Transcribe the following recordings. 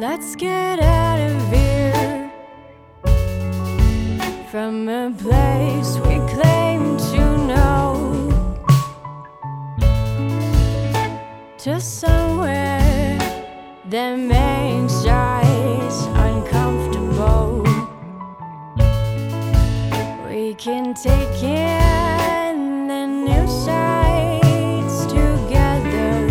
Let's get out of here, from a place we claim to know, to somewhere that makes us uncomfortable. We can take in the new sights together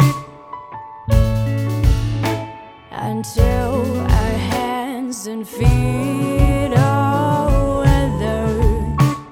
until our hands and feet are weathered.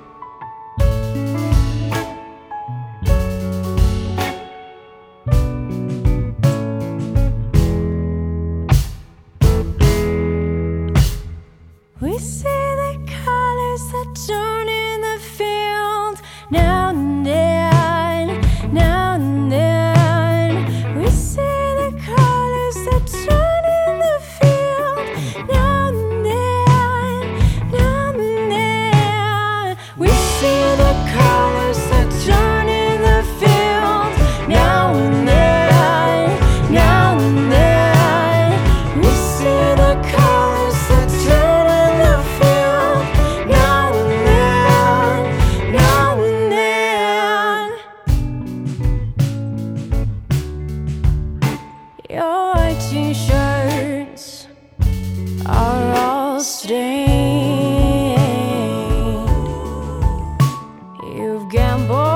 We see the colors that turn in the field now and then, now and then. We see the colors that turn in the field now and then, now and then. We see the colors that turn in the field now and then, now and then. We see the colors that turn in the field now and then, now and then. Your white t-shirts are all stained. You've gambled